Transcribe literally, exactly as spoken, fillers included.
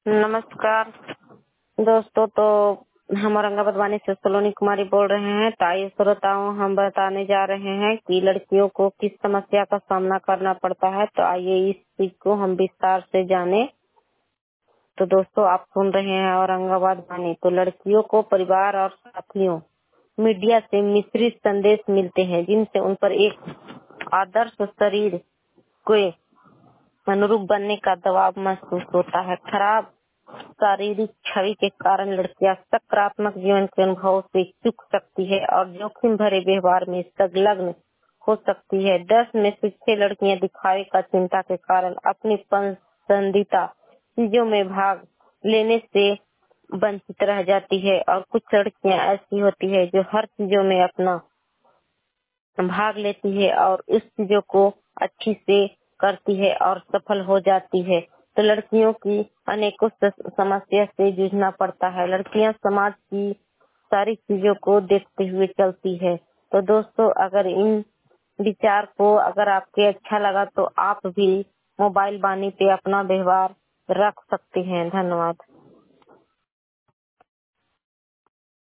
नमस्कार दोस्तों। तो हम औरंगाबाद वानी से सलोनी कुमारी बोल रहे हैं। तो आइए श्रोताओं, हम बताने जा रहे हैं कि लड़कियों को किस समस्या का सामना करना पड़ता है। तो आइए इस चीज को हम विस्तार से जाने। तो दोस्तों, आप सुन रहे हैं औरंगाबाद वानी। तो लड़कियों को परिवार और साथियों, मीडिया से मिश्रित संदेश मिलते हैं, जिनसे उन पर एक आदर्श शरीर के अनुरूप बनने का दबाव महसूस होता है। खराब शारीरिक छवि के कारण लड़कियां सकारात्मक जीवन के अनुभव से चूक सकती है और जोखिम भरे व्यवहार में संलग्न हो सकती है। दस में से छह लड़कियां दिखावे का चिंता के कारण अपनी पसंदीदा चीजों में भाग लेने से वंचित रह जाती है और कुछ लड़कियां ऐसी होती है जो हर चीजों में अपना भाग लेती है और उस चीजों को अच्छी से करती है और सफल हो जाती है। तो लड़कियों की अनेकों समस्या से जूझना पड़ता है। लड़कियां समाज की सारी चीजों को देखते हुए चलती है। तो दोस्तों, अगर इन विचार को अगर आपके अच्छा लगा तो आप भी मोबाइल वाणी पे अपना व्यवहार रख सकते हैं। धन्यवाद।